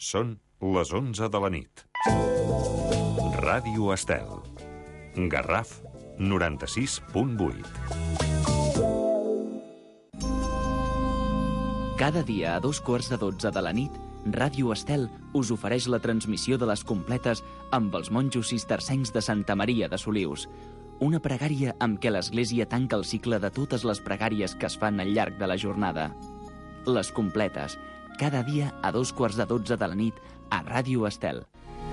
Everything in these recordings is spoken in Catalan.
Són les 11 de la nit. Ràdio Estel. Garraf 96.8. Cada dia a 2:15 de la nit, Ràdio Estel us ofereix la transmissió de les completes amb els monjos cistercencs de Santa Maria de Solius. Una pregària amb què l'Església tanca el cicle de totes les pregàries que es fan al llarg de la jornada. Les completes, cada dia a 2:15 de la nit a Ràdio Estel.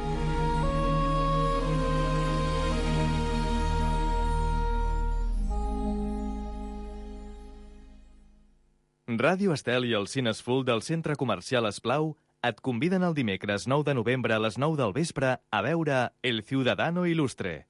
Ràdio Estel i el Cinesfull del Centre Comercial Esplau et conviden el dimecres 9 de novembre a les 9 del vespre a veure El Ciudadano Ilustre.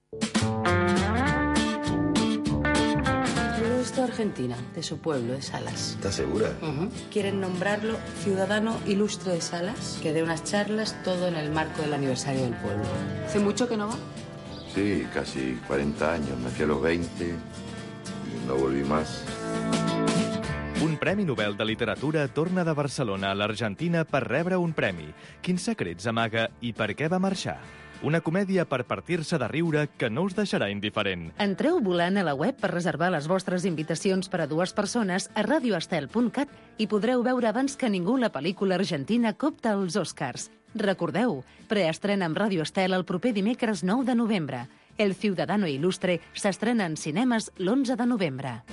Yo estoy argentina, de su pueblo, de Salas. ¿Estás segura? Quieren nombrarlo Ciudadano Ilustre de Salas, que dé unas charlas, todo en el marco del aniversario del pueblo. ¿Hace mucho que no va? Sí, casi 40 años. Me fui a los 20 y no volví más. Un Premi Nobel de Literatura torna de Barcelona a l'Argentina per rebre un premi. Quins secrets amaga i per què va marxar? Una comèdia per partir-se de riure que no us deixarà indiferent. Entreu volant a la web per reservar les vostres invitacions per a 2 persones a radioestel.cat i podreu veure abans que ningú la pel·lícula argentina Copta als Oscars. Recordeu, preestrena amb Ràdio Estel el proper dimecres 9 de novembre. El Ciudadano Ilustre s'estrena en cinemes l'11 de novembre.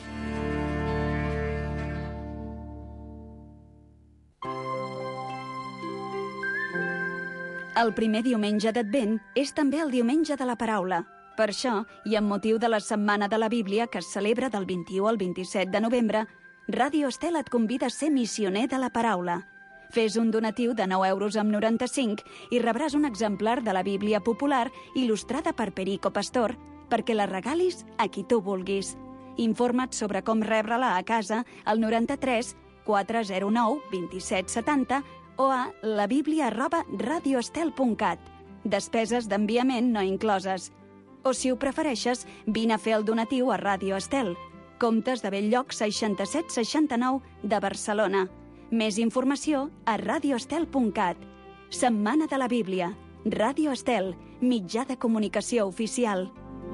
El primer diumenge d'Advent és també el diumenge de la paraula. Per això, i amb motiu de la Setmana de la Bíblia, que es celebra del 21 al 27 de novembre, Ràdio Estel et convida a ser missioner de la paraula. Fes un donatiu de 9,95 € i rebràs un exemplar de la Bíblia popular il·lustrada per Perico Pastor perquè la regalis a qui tu vulguis. Informa't sobre com rebre-la a casa al 93 409 27 70 o a labiblia@radioestel.cat. Despeses d'enviament no incloses. O, si ho prefereixes, vine a fer el donatiu a Ràdio Estel. Comptes de Belllloc 6769 de Barcelona. Més informació a radioestel.cat. Setmana de la Bíblia. Ràdio Estel, mitjà de comunicació oficial.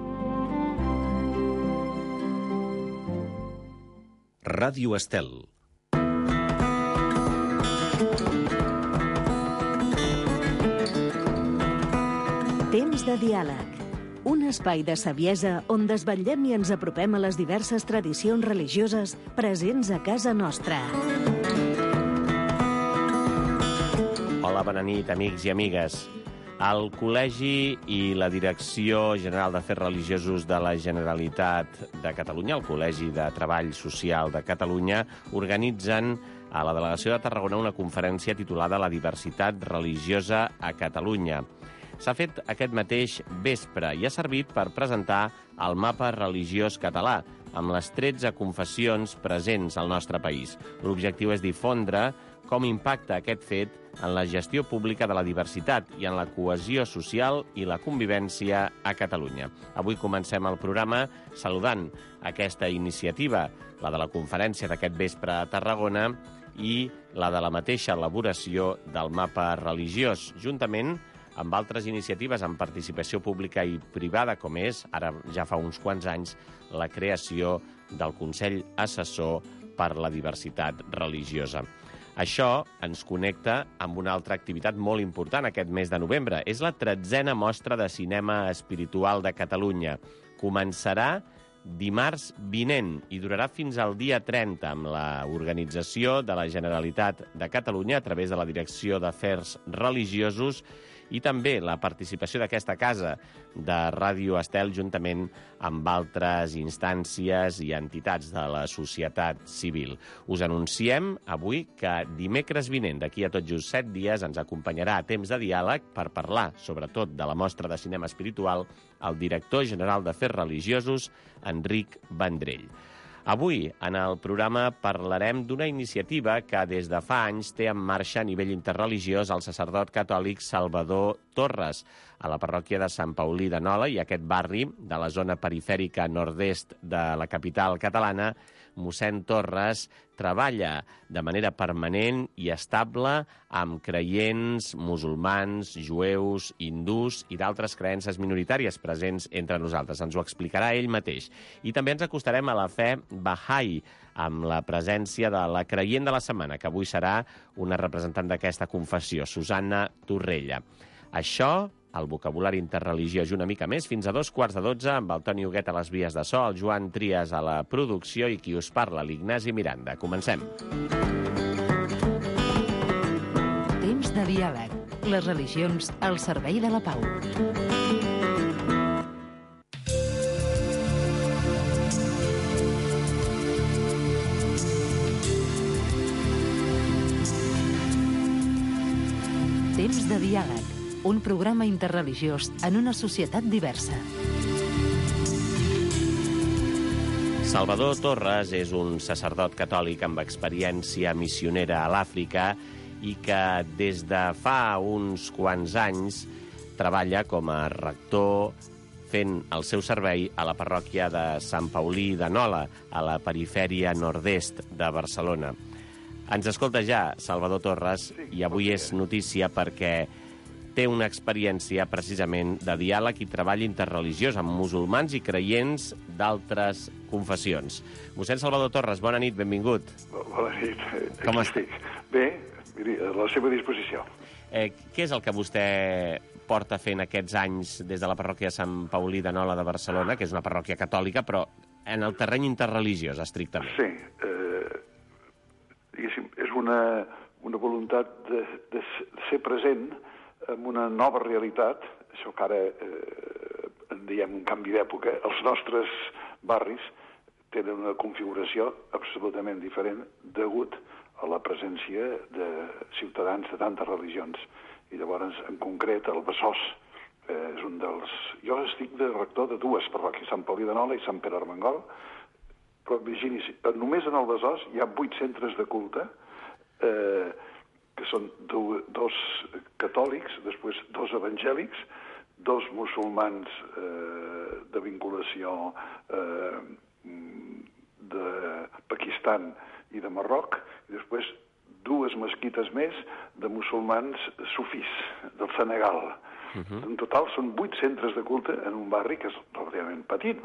Ràdio Estel. Temps de diàleg. Un espai de saviesa on desvetllem i ens apropem a les diverses tradicions religioses presents a casa nostra. Hola, bona nit, amics i amigues. El Col·legi i la Direcció General d'Afers Religiosos de la Generalitat de Catalunya, el Col·legi de Treball Social de Catalunya, organitzen a la Delegació de Tarragona una conferència titulada La diversitat religiosa a Catalunya. S'ha fet aquest mateix vespre i ha servit per presentar el mapa religiós català amb les 13 confessions presents al nostre país. L'objectiu és difondre com impacta aquest fet en la gestió pública de la diversitat i en la cohesió social i la convivència a Catalunya. Avui comencem el programa saludant aquesta iniciativa, la de la conferència d'aquest vespre a Tarragona i la de la mateixa elaboració del mapa religiós, juntament amb altres iniciatives en participació pública i privada, com és, ara ja fa uns quants anys, la creació del Consell Assessor per la Diversitat Religiosa. Això ens connecta amb una altra activitat molt important aquest mes de novembre. És la 13a Mostra de Cinema Espiritual de Catalunya. Començarà dimarts vinent i durarà fins al dia 30 amb l'organització de la Generalitat de Catalunya a través de la Direcció d'Afers Religiosos i també la participació d'aquesta casa de Ràdio Estel juntament amb altres instàncies i entitats de la societat civil. Us anunciem avui que dimecres vinent, d'aquí a tot just 7 dies, ens acompanyarà a Temps de Diàleg per parlar, sobretot, de la Mostra de Cinema Espiritual, el director general d'Afers Religiosos, Enric Vendrell. Avui, en el programa, parlarem d'una iniciativa que des de fa anys té en marxa a nivell interreligiós el sacerdot catòlic Salvador Torres, a la parròquia de Sant Paulí de Nola, i aquest barri de la zona perifèrica nord-est de la capital catalana mossèn Torres treballa de manera permanent i estable amb creients musulmans, jueus, hindús i d'altres creences minoritàries presents entre nosaltres. Ens ho explicarà ell mateix. I també ens acostarem a la fe Bahá'í, amb la presència de la creient de la setmana, que avui serà una representant d'aquesta confessió, Susanna Torrella. Això, el vocabulari interreligiós una mica més, fins a 11:45, amb el Toni Huguet a les vies de so, el Joan Trias a la producció i qui us parla, l'Ignasi Miranda. Comencem. Temps de diàleg. Les religions al servei de la pau. Temps de diàleg. Un programa interreligiós en una societat diversa. Salvador Torres és un sacerdot catòlic amb experiència missionera a l'Àfrica i que des de fa uns quants anys treballa com a rector fent el seu servei a la parròquia de Sant Paulí de Nola, a la perifèria nord-est de Barcelona. Ens escolta ja Salvador Torres i avui és notícia perquè té una experiència precisament de diàleg i treball interreligiós amb musulmans i creients d'altres confessions. Mossèn Salvador Torres, bona nit, benvingut. Bona nit. Com estic? Bé, miri, a la seva disposició. Què és el que vostè porta fent aquests anys des de la parròquia de Sant Paulí de Nola de Barcelona, que és una parròquia catòlica, però en el terreny interreligiós, estrictament? Sí, diguéssim, és una voluntat de ser present en una nova realitat, això que ara en diem un canvi d'època. Els nostres barris tenen una configuració absolutament diferent degut a la presència de ciutadans de tantes religions. I llavors, en concret, el Besòs és un dels... Jo estic de rector de dues parròquies, Sant Paulí de Nola i Sant Pere Armengol, però imagini's, només en el Besòs hi ha 8 centres de culte, que són 2 catòlics, després 2 evangèlics, 2 musulmans de vinculació de Pakistan i de Marroc, i després 2 mesquites més de musulmans sufís del Senegal. En total són 8 centres de culte en un barri que és relativament petit,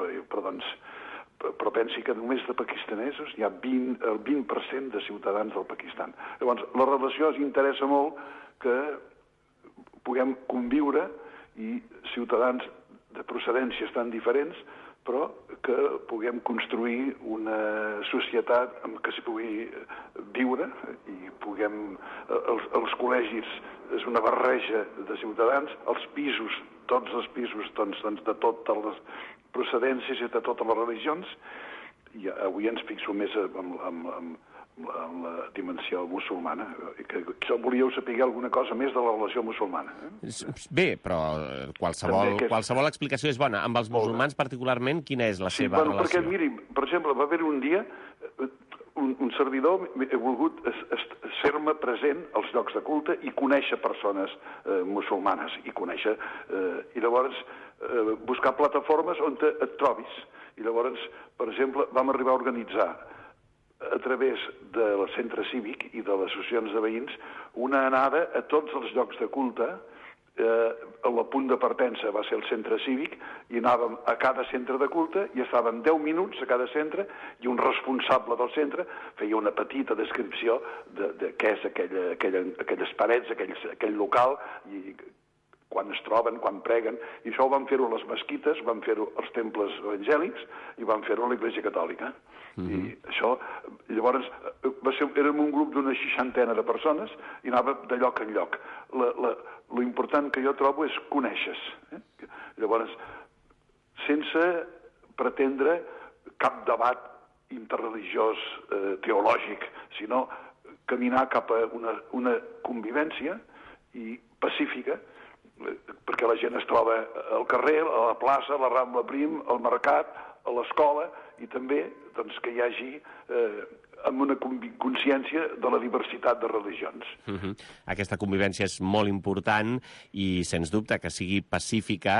però pensi que només de pakistanesos hi ha el 20% de ciutadans del Pakistan. Llavors, la relació ens interessa molt que puguem conviure i ciutadans de procedències tan diferents, però que puguem construir una societat en què s'hi pugui viure i puguem... Els col·legis és una barreja de ciutadans, els pisos, tots els pisos de totes les procedències i de totes les religions, i avui ens fixo més en la dimensió musulmana. Que volíeu saber alguna cosa més de la relació musulmana. Bé, però qualsevol explicació és bona. Amb els musulmans particularment, quina és la seva relació? Perquè, miri, per exemple, va haver un dia un servidor ha volgut ser-me present als llocs de culte i conèixer persones musulmanes i llavors buscar plataformes on et trobis. I llavors, per exemple, vam arribar a organitzar a través del centre cívic i de les associacions de veïns una anada a tots els llocs de culte. El punt de partença va ser el centre cívic i anàvem a cada centre de culte i estàvem 10 minuts a cada centre i un responsable del centre feia una petita descripció de què és aquelles parets, aquell local i quan es troben, quan preguen, i això ho van fer-ho a les mesquites, van fer-ho als temples evangèlics i van fer-ho a l'Església Catòlica. I això, llavors, érem un grup d'una 60 de persones i anàvem de lloc en lloc. Lo important que jo trobo és conèixer. Llavors, sense pretendre cap debat interreligiós, teològic, sinó caminar cap a una convivència i pacífica, perquè la gent es troba al carrer, a la plaça, a la Rambla Prim, al mercat, a l'escola, i també que hi hagi amb una consciència de la diversitat de religions. Aquesta convivència és molt important i, sens dubte, que sigui pacífica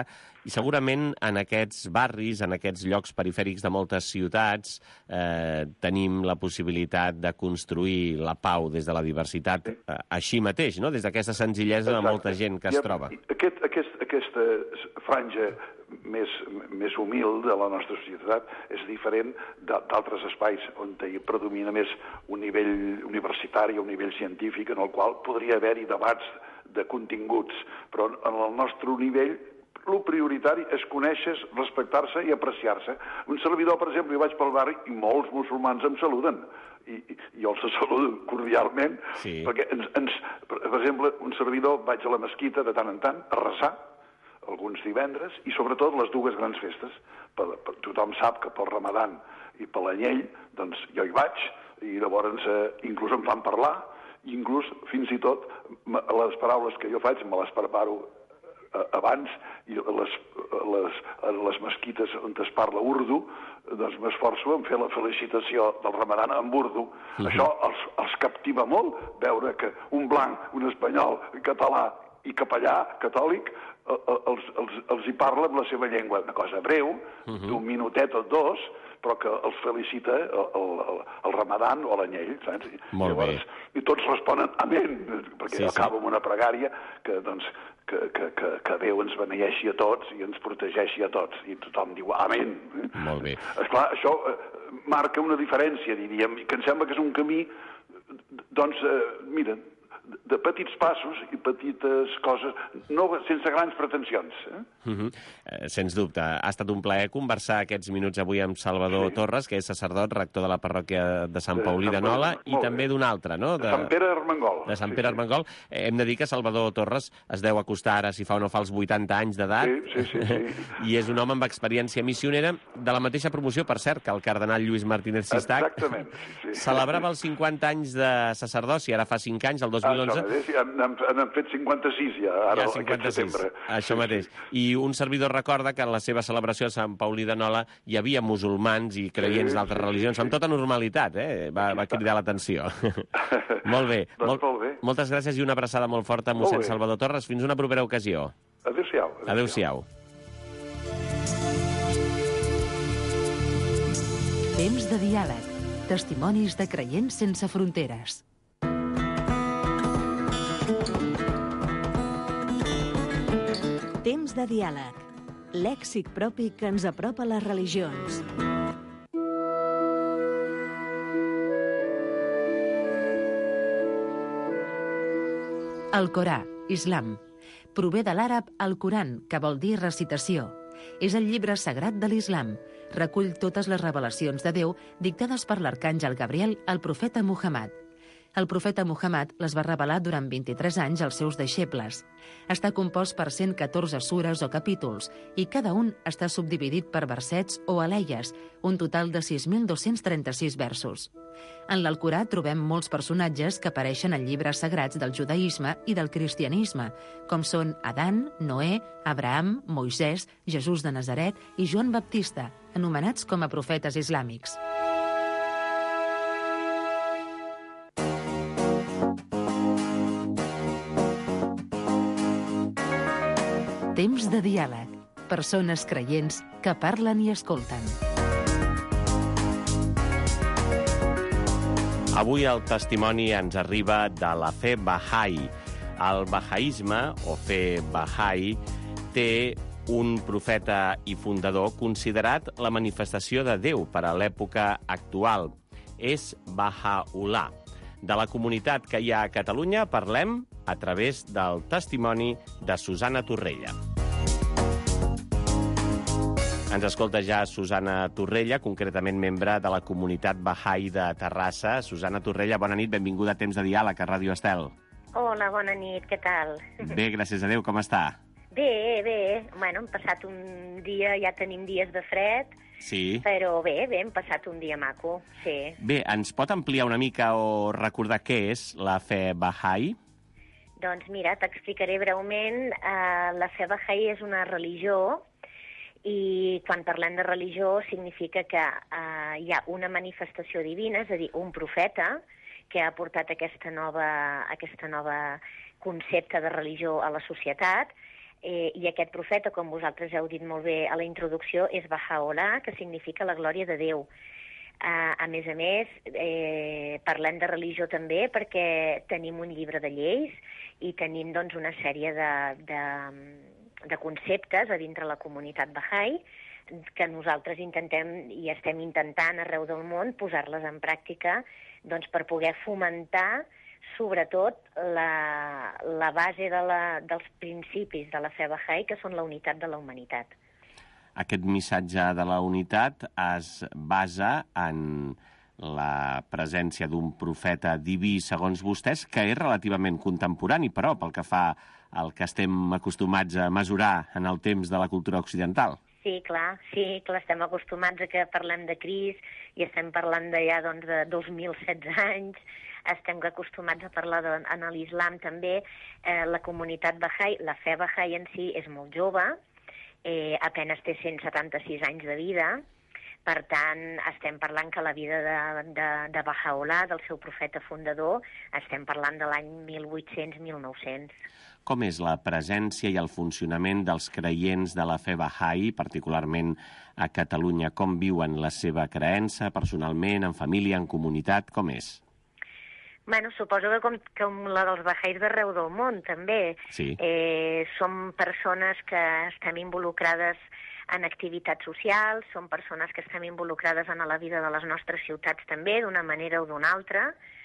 I segurament en aquests barris, en aquests llocs perifèrics de moltes ciutats, tenim la possibilitat de construir la pau des de la diversitat així mateix, no? Des d'aquesta senzillesa de molta gent que es troba. Aquesta franja més humil de la nostra societat és diferent d'altres espais on hi predomina més un nivell universitari o un nivell científic en el qual podria haver-hi debats de continguts, però en el nostre nivell el prioritari és conèixer, respectar-se i apreciar-se. Un servidor, per exemple, jo vaig pel barri i molts musulmans em saluden. I jo els saludo cordialment, perquè per exemple, un servidor vaig a la mesquita de tant en tant a resar, alguns divendres, i sobretot les dues grans festes. Tothom sap que pel Ramadan i per l'Anyell, doncs jo hi vaig, i llavors inclús em fan parlar, i inclús fins i tot les paraules que jo faig me les preparo abans, i les mesquites on es parla urdu, doncs m'esforço en fer la felicitació del Ramadan en urdu. Això els captiva molt, veure que un blanc, un espanyol, català i capellà catòlic els hi parla amb la seva llengua, una cosa breu, d'un minutet o dos, però que els felicita el Ramadan o l'Anyell, saps? Molt bé. I tots responen amén, perquè acaba amb una pregària que Déu ens beneeixi a tots i ens protegeixi a tots, i tothom diu amén. Molt bé. Esclar, això marca una diferència, diríem, que em sembla que és un camí, doncs, mira, de petits passos i petites coses, sense grans pretensions. Sens dubte. Ha estat un plaer conversar aquests minuts avui amb Salvador Torres, que és sacerdot, rector de la parròquia de Sant Paulí de Nola, i també d'un altre, no? De Sant Pere Armengol. De Sant Pere Armengol. Hem de dir que Salvador Torres es deu acostar ara, si fa o no fa, els 80 anys d'edat. Sí. I és un home amb experiència missionera de la mateixa promoció, per cert, que el cardenal Lluís Martínez Sistac. Exactament. Celebrava els 50 anys de sacerdoci, ara fa 5 anys, el 2011. Han fet 56 ja, ara aquest setembre. Això mateix. I un servidor recorda que en la seva celebració a Sant Paulí de Nola hi havia musulmans i creients d'altres religions, amb tota normalitat, va cridar l'atenció. Molt bé. Moltes gràcies i una abraçada molt forta a mossèn Salvador Torres. Fins una propera ocasió. Adéu-siau. Adéu-siau. Temps de diàleg. Testimonis de creients sense fronteres. Temps de diàleg. Lèxic propi que ens apropa a les religions. El Corà, Islam. Prové de l'àrab al-Quran, que vol dir recitació. És el llibre sagrat de l'Islam. Recull totes les revelacions de Déu dictades per l'arcàngel Gabriel al profeta Muhammad. El profeta Muhammad les va revelar durant 23 anys als seus deixebles. Està compost per 114 sures o capítols i cada un està subdividit per versets o aleies, un total de 6.236 versos. En l'Alcorà trobem molts personatges que apareixen en llibres sagrats del judaïsme i del cristianisme, com són Adán, Noé, Abraham, Moisès, Jesús de Nazaret i Joan Baptista, anomenats com a profetes islàmics. Temps de diàleg. Persones creients que parlen i escolten. Avui el testimoni ens arriba de la fe Baha'i. El bahaïsme, o fe Baha'i, té un profeta i fundador considerat la manifestació de Déu per a l'època actual. És Baha'u'llah. De la comunitat que hi ha a Catalunya parlem a través del testimoni de Susana Torrella. Ens escolta ja Susana Torrella, concretament membre de la comunitat Baha'i de Terrassa. Susana Torrella, bona nit, benvinguda a Temps de Diàleg a Ràdio Estel. Hola, bona nit, què tal? Bé, gràcies a Déu, com està? Bé. Bueno, hem passat un dia, ja tenim dies de fred, sí. Però bé, hem passat un dia maco, sí. Bé, ens pot ampliar una mica o recordar què és la fe Baha'i? Doncs mira, t'explicaré breument. La fe Baha'i és una religió i quan parlem de religió significa que hi ha una manifestació divina, és a dir, un profeta que ha portat aquesta nova concepte de religió a la societat. I aquest profeta, com vosaltres heu dit molt bé a la introducció, és Baha'u'llah, que significa la glòria de Déu. A més, parlem de religió també perquè tenim un llibre de lleis i tenim doncs, una sèrie de conceptes a dintre la comunitat Baha'i que nosaltres intentem i estem intentant arreu del món posar-les en pràctica doncs, per poder fomentar sobretot la base dels principis de la fe Baha'i, que són la unitat de la humanitat. Aquest missatge de la unitat es basa en la presència d'un profeta diví, segons vostès, que és relativament contemporani, però, pel que fa al que estem acostumats a mesurar en el temps de la cultura occidental. Sí, clar, estem acostumats a que parlem de Crist i estem parlant de ja doncs, de 2016 anys, estem acostumats a parlar en l'islam també. La comunitat Baha'i, la fe Baha'i en si és molt jove, apenas té 176 anys de vida, per tant, estem parlant que la vida de Baha'u'llah, del seu profeta fundador, estem parlant de l'any 1800-1900. Com és la presència i el funcionament dels creients de la fe Baha'i, particularment a Catalunya? Com viuen la seva creença personalment, en família, en comunitat? Com és? Bueno, suposo que com la dels Baha'is d'arreu del món, també. Sí. Som persones que estem involucrades en activitats socials, som persones que estem involucrades en la vida de les nostres ciutats també, d'una manera o d'una altra.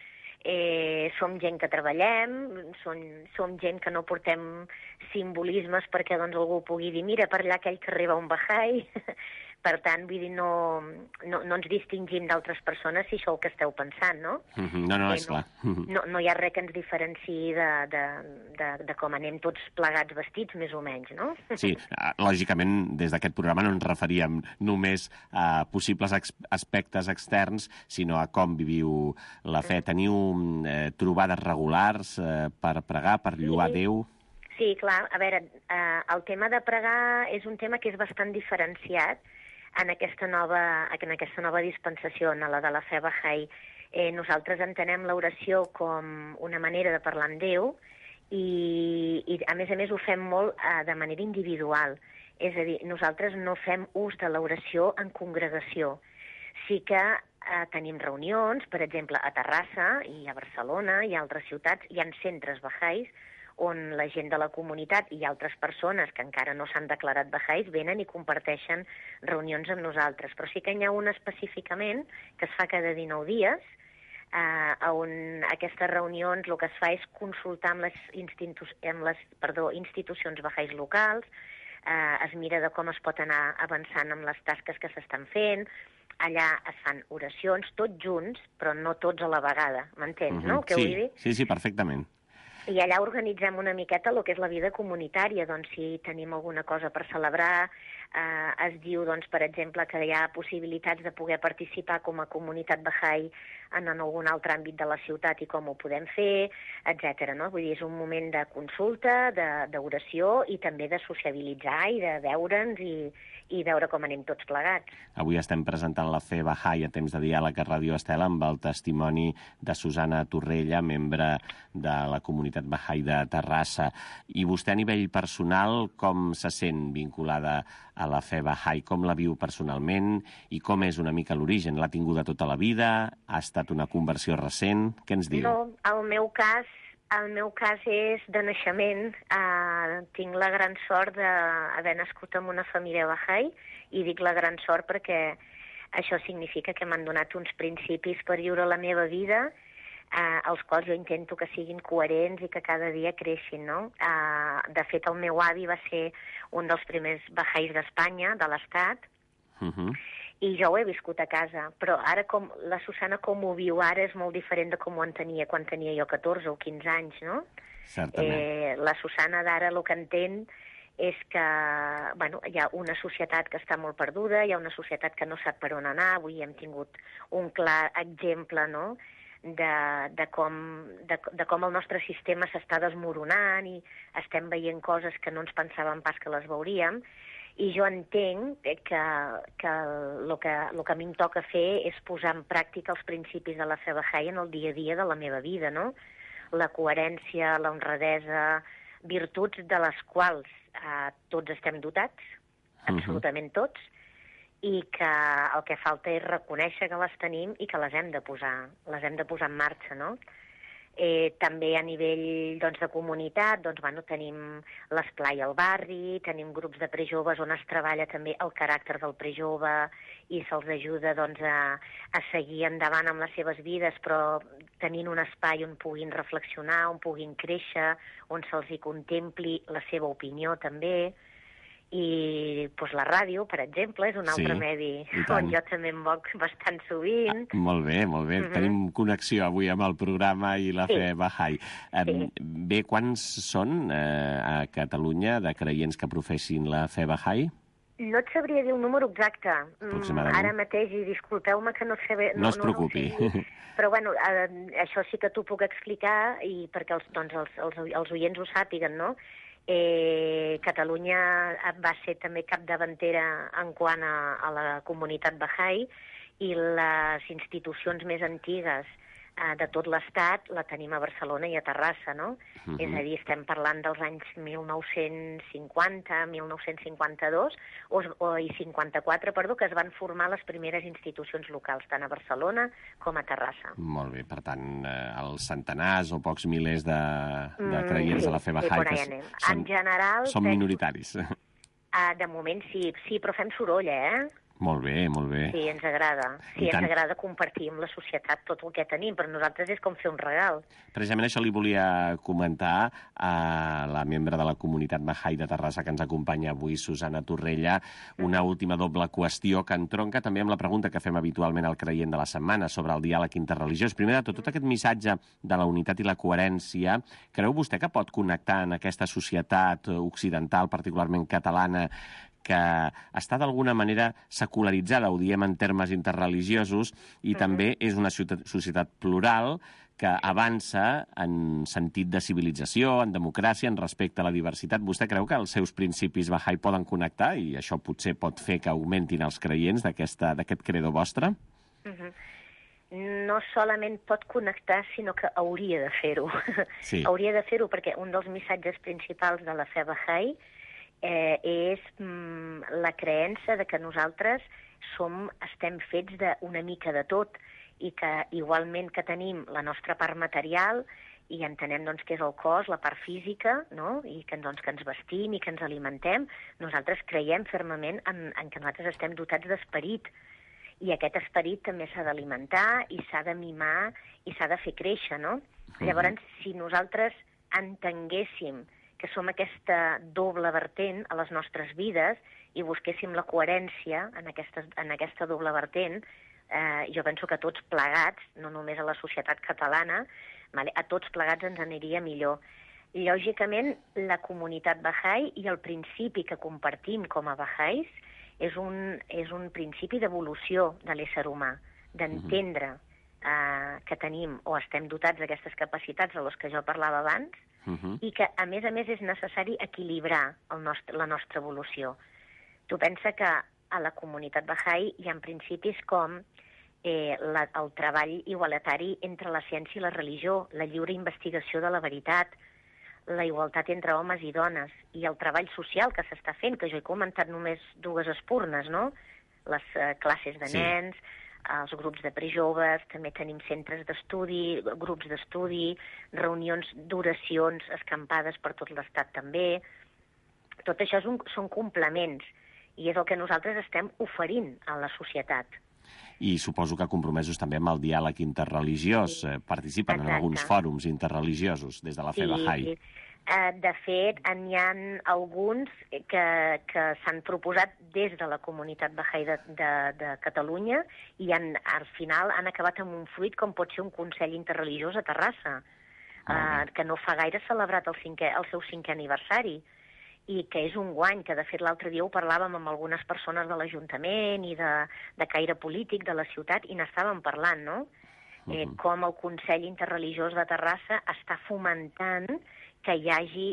Som gent que treballem, som gent que no portem simbolismes perquè doncs, algú pugui dir mira, per allà aquell carrer va un Baha'i. Per tant, vull dir, no ens distingim d'altres persones si això el que esteu pensant, no? No, és clar. No hi ha res que ens diferenciï de com anem tots plegats vestits, més o menys, no? Sí, lògicament, des d'aquest programa no ens referíem només a possibles aspectes externs, sinó a com viviu la fe. Teniu trobades regulars per pregar, per lloar Déu? Sí, clar. A veure, el tema de pregar és un tema que és bastant diferenciat en aquesta nova dispensació, en la de la fe Baha'i. Nosaltres entenem l'oració com una manera de parlar amb Déu i a més ho fem molt de manera individual. És a dir, nosaltres no fem ús de l'oració en congregació. Sí que tenim reunions, per exemple, a Terrassa i a Barcelona i a altres ciutats, hi ha centres Baha'is on la gent de la comunitat i altres persones que encara no s'han declarat Baha'is venen i comparteixen reunions amb nosaltres. Però sí que n'hi ha una específicament que es fa cada 19 dies, on aquestes reunions el que es fa és consultar amb les institucions Baha'is locals, es mira de com es pot anar avançant amb les tasques que s'estan fent. Allà es fan oracions, tots junts, però no tots a la vegada. M'entens, no? Què vull dir? Sí, perfectament. I allà organitzem una miqueta el que és la vida comunitària, doncs si tenim alguna cosa per celebrar, es diu, doncs, per exemple, que hi ha possibilitats de poder participar com a comunitat Baha'i en algun altre àmbit de la ciutat i com ho podem fer, etc. No? Vull dir, és un moment de consulta, d'oració i també de sociabilitzar i de veure'ns i veure com anem tots plegats. Avui estem presentant la fe Baha'i a Temps de Diàleg a Ràdio Estel amb el testimoni de Susana Torrella, membre de la comunitat Baha'i de Terrassa. I vostè a nivell personal com se sent vinculada a la fe Baha'i? Com la viu personalment i com és una mica l'origen? L'ha tinguda tota la vida? Ha estat una conversió recent? Què ens diu? No, el meu cas és de naixement. Tinc la gran sort d'haver nascut en una família Baha'i i dic la gran sort perquè això significa que m'han donat uns principis per viure la meva vida, els quals jo intento que siguin coherents i que cada dia creixin, no? De fet, el meu avi va ser un dels primers Baha'is d'Espanya, de l'Estat, i jo ho he viscut a casa, però ara la Susana com ho viu ara és molt diferent de com ho entenia quan tenia jo 14 o 15 anys, no? Certament. La Susana d'ara el que entén és que hi ha una societat que està molt perduda, hi ha una societat que no sap per on anar. Avui hem tingut un clar exemple, no?, de com el nostre sistema s'està desmoronant i estem veient coses que no ens pensàvem pas que les veuríem. I jo entenc que el que a mi em toca fer és posar en pràctica els principis de la fe Baha'i en el dia a dia de la meva vida, no? La coherència, la honradesa, virtuts de les quals tots estem dotats, absolutament tots, i que el que falta és reconèixer que les tenim i que les hem de posar en marxa, no? També a nivell de comunitat, tenim l'esplai al barri, tenim grups de prejoves on es treballa també el caràcter del prejove i se'ls ajuda a seguir endavant amb les seves vides, però tenint un espai on puguin reflexionar, on puguin créixer, on se'ls hi contempli la seva opinió també. I la ràdio, per exemple, és un altre medi on jo també em moc bastant sovint. Molt bé, molt bé. Tenim connexió avui amb el programa i la fe Bahá'í. Bé, quants són a Catalunya de creients que professin la fe Bahá'í? No et sabria dir un número exacte. Ara mateix, i disculpeu-me que no sé bé... No es preocupi. Però, bueno, això sí que t'ho puc explicar i perquè els oients ho sàpiguen, no? Catalunya va ser també capdavantera en quant a la comunitat Bahá'í i les institucions més antigues de tot l'Estat la tenim a Barcelona i a Terrassa, no? És a dir, estem parlant dels anys 1950, 1952 i 54, que es van formar les primeres institucions locals, tant a Barcelona com a Terrassa. Molt bé, per tant, els centenars o pocs milers de creients de la fe Bahá'í són minoritaris. De moment sí, però fem soroll, Molt bé, molt bé. Sí, ens agrada. Sí, ens agrada compartir amb la societat tot el que tenim. Per nosaltres és com fer un regal. Precisament això li volia comentar a la membre de la comunitat Bahá'í de Terrassa que ens acompanya avui, Susana Torrella, una última doble qüestió que entronca també amb la pregunta que fem habitualment al creient de la setmana sobre el diàleg interreligiós. Primer de tot aquest missatge de la unitat i la coherència, creu vostè que pot connectar en aquesta societat occidental, particularment catalana, que està d'alguna manera secularitzada, ho diem en termes interreligiosos, i també és una societat plural que avança en sentit de civilització, en democràcia, en respecte a la diversitat. Vostè creu que els seus principis Bahá'í poden connectar i això potser pot fer que augmentin els creients d'aquest credo vostre? No solament pot connectar, sinó que hauria de fer-ho. Hauria de fer-ho perquè un dels missatges principals de la fe Bahá'í és la creença de que nosaltres estem fets d'una mica de tot i que igualment que tenim la nostra part material i entenem que és el cos, la part física, no? I que ens vestim i que ens alimentem, nosaltres creiem fermament en que nosaltres estem dotats d'esperit i aquest esperit també s'ha d'alimentar i s'ha de mimar i s'ha de fer créixer, no? Llavors, si nosaltres entenguéssim que som aquesta doble vertent a les nostres vides i busquéssim la coherència en aquesta doble vertent, jo penso que tots plegats, no només a la societat catalana, a tots plegats ens aniria millor. Lògicament, la comunitat Bahá'í i el principi que compartim com a Bahá'ís és un principi d'evolució de l'ésser humà, d'entendre que tenim o estem dotats d'aquestes capacitats de les que jo parlava abans, i que, a més, és necessari equilibrar la nostra evolució. Tu pensa que a la comunitat Bahá'í hi ha principis com el treball igualitari entre la ciència i la religió, la lliure investigació de la veritat, la igualtat entre homes i dones, i el treball social que s'està fent, que jo he comentat només dues espurnes, no? Les classes de nens, els grups de prejoves, també tenim centres d'estudi, grups d'estudi, reunions d'oracions escampades per tot l'Estat també. Tot això són complements i és el que nosaltres estem oferint a la societat. I suposo que compromesos també amb el diàleg interreligiós, participen en alguns fòrums interreligiosos des de la fe Bahá'í. De fet, n'hi ha alguns que s'han proposat des de la comunitat Bahá'í de Catalunya i al final han acabat amb un fruit com pot ser un consell interreligiós a Terrassa, que no fa gaire ha celebrat el seu 5è aniversari i que és un guany, que de fet l'altre dia ho parlàvem amb algunes persones de l'Ajuntament i de caire polític de la ciutat i n'estàvem parlant, no? Com el Consell Interreligiós de Terrassa està fomentant que hi hagi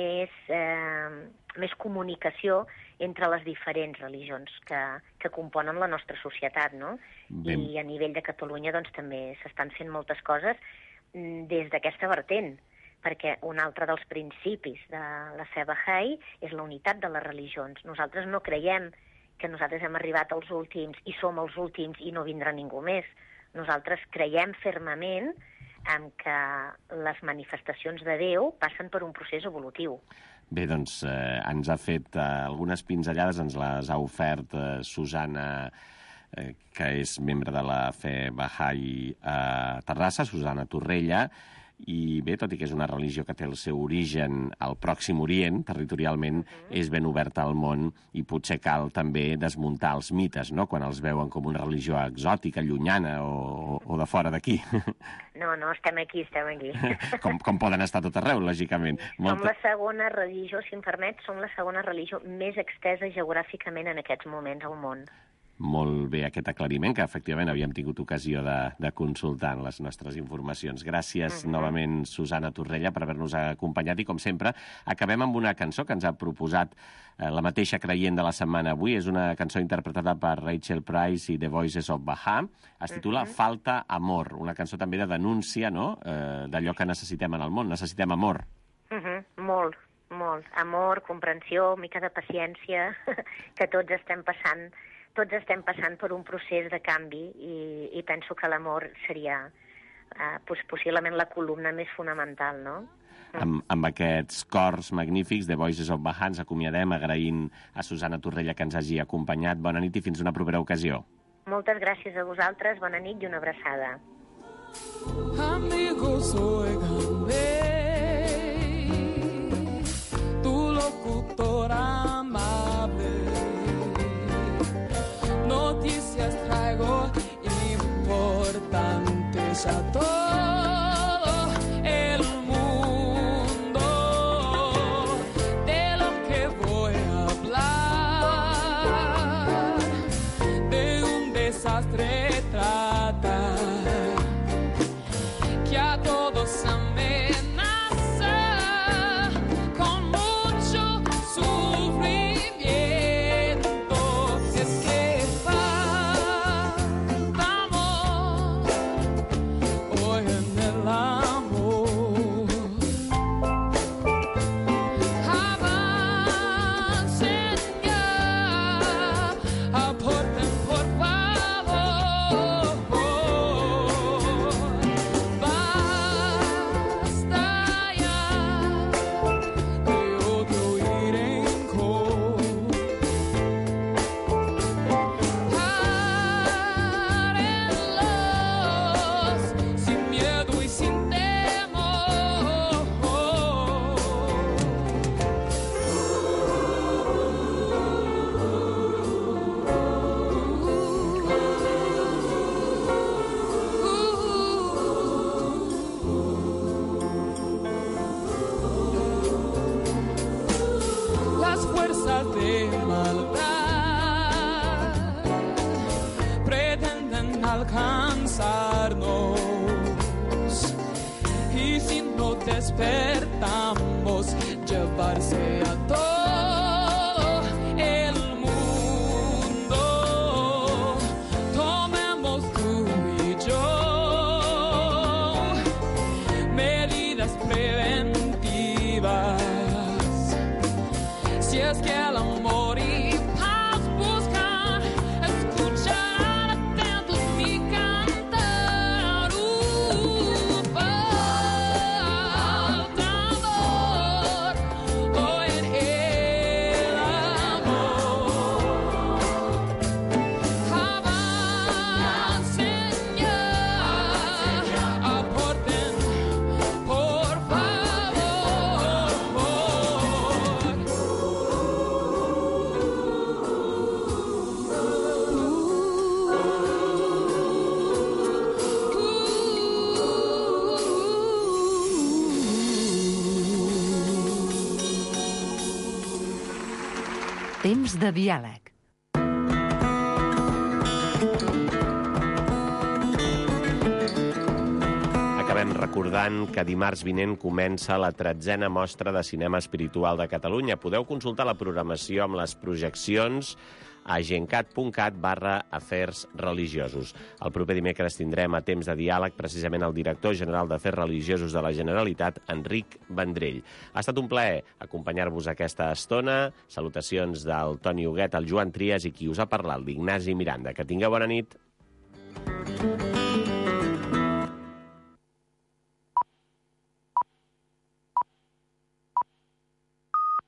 més comunicació entre les diferents religions que componen la nostra societat, no? I a nivell de Catalunya doncs, també s'estan fent moltes coses des d'aquesta vertent, perquè un altre dels principis de la fe Baha'i és la unitat de les religions. Nosaltres no creiem que nosaltres hem arribat als últims i som els últims i no vindrà ningú més. Nosaltres creiem fermament en que les manifestacions de Déu passen per un procés evolutiu. Bé, doncs ens ha fet algunes pinzellades, ens les ha ofert Susana, que és membre de la fe Baha'i a Terrassa, Susana Torrella, i bé, tot i que és una religió que té el seu origen al Pròxim Orient, territorialment és ben oberta al món i potser cal també desmuntar els mites, no?, quan els veuen com una religió exòtica, llunyana o de fora d'aquí. No, estem aquí. Com poden estar tot arreu, lògicament. Som la segona religió, si em permet, som la segona religió més extesa geogràficament en aquests moments al món. Molt bé aquest aclariment, que efectivament havíem tingut ocasió de consultar en les nostres informacions. Gràcies novament, Susana Torrella, per haver-nos acompanyat i, com sempre, acabem amb una cançó que ens ha proposat la mateixa creient de la setmana avui. És una cançó interpretada per Rachel Price i The Voices of Baha. Es titula Falta amor, una cançó també de denúncia, no?, d'allò que necessitem en el món. Necessitem amor. Molt. Amor, comprensió, mica de paciència, que tots estem passant per un procés de canvi i penso que l'amor seria possiblement la columna més fonamental, no? Amb aquests cors magnífics de Voices of Baha ens acomiadem agraint a Susana Torrella que ens hagi acompanyat. Bona nit i fins una propera ocasió. Moltes gràcies a vosaltres, bona nit i una abraçada. Amigos, óiganme, tu locutora amable, noticias traigo importantes a todo el mundo. De lo que voy a hablar, de un desastre trata que a todos amenaza con mucho sufrimiento. Es que falta amor hoy en el amor. Avancen ya, aporten por favor. Basta ya de otro ir en coro. Párenlos sin miedo y sin temor. Las fuerzas de maldad pretenden alcanzarnos y si no despertamos, llevarse a todo el mundo. Tomemos tú y yo medidas preventivas. Si es que el amor y paz buscan, escuchar atentos mi cantar. Falta amor hoy en el amor. Avancen ya, aporten por favor. Temps de diàleg. Acabem Recordant que dimarts vinent comença la 13a Mostra de Cinema Espiritual de Catalunya. Podeu consultar la programació amb les projeccions a gencat.cat/afers religiosos. El proper dimecres tindrem a Temps de Diàleg precisament el director general d'Afers Religiosos de la Generalitat, Enric Vendrell. Ha estat un plaer acompanyar-vos aquesta estona. Salutacions del Toni Huguet, el Joan Trias i qui us ha parlat, l'Ignasi Miranda. Que tingueu bona nit.